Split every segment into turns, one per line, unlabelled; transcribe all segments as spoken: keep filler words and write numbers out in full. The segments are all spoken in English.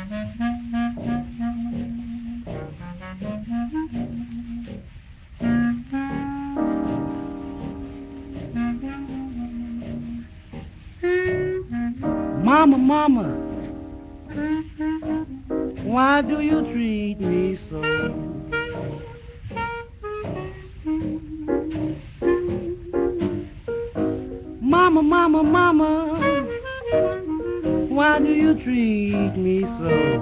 Mama, mama, why do you treat me so? Mama, mama, mama, why do you treat me so?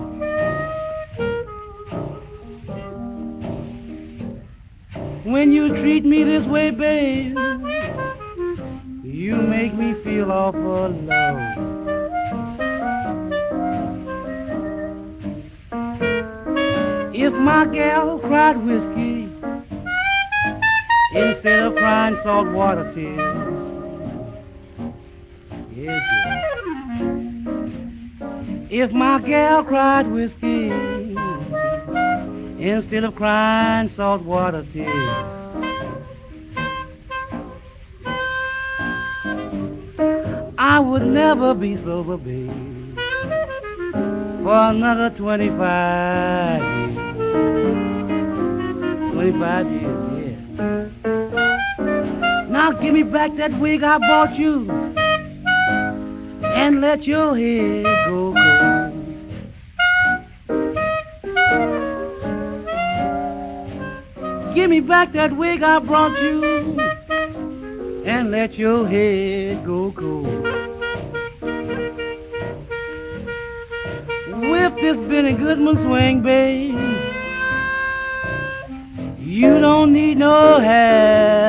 When you treat me this way, babe, you make me feel awful low. If my gal cried whiskey instead of crying salt water tears, yes, yes. If my gal cried whiskey instead of crying salt water tears, I would never be sober, babe, for another twenty-five years. twenty-five years, yeah. Now give me back that wig I bought you and let your head go cold. Give me back that wig I brought you and let your head go cold. Whip this Benny Goodman swing, babe. You don't need no hair.